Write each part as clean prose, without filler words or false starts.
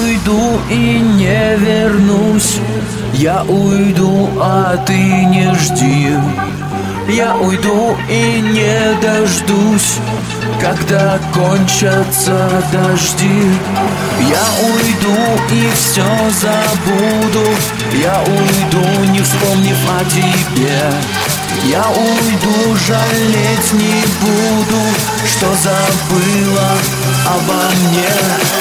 уйду и не вернусь. Я уйду, а ты не жди. Я уйду и не дождусь, когда кончатся дожди. Я уйду и все забуду. Я уйду, не вспомнив о тебе. Я уйду, жалеть не буду, что забыла обо мне.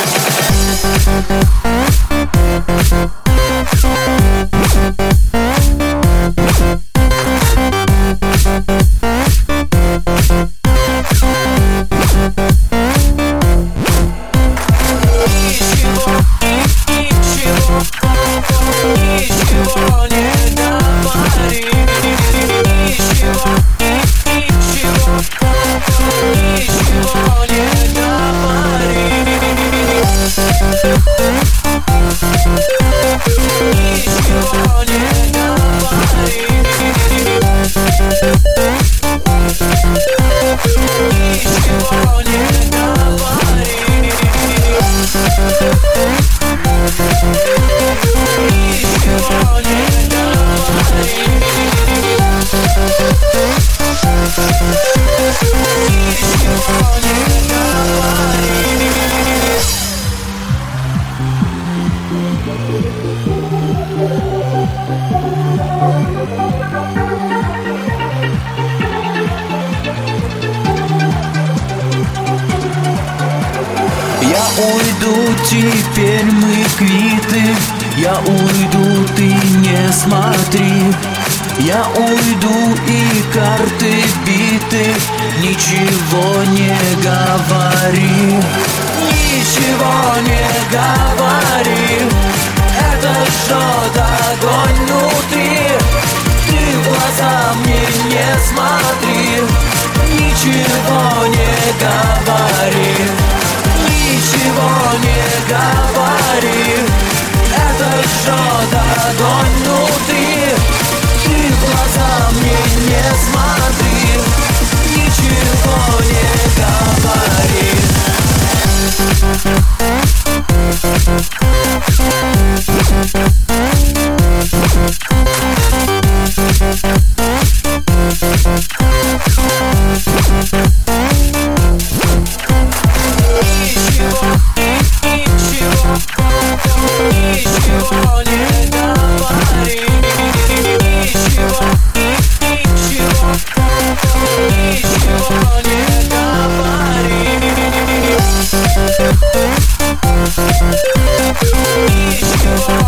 Я уйду, теперь мы квиты. Я уйду, ты не смотри. Я уйду и карты биты. Ничего не говори. Ничего не говори. Это жжет огонь внутри. Ты в глаза мне не смотри. Ничего не говори. Ничего не говори. Это жжет огонь внутри. Ты в глаза мне не смотри. Ничего не говори. Ничего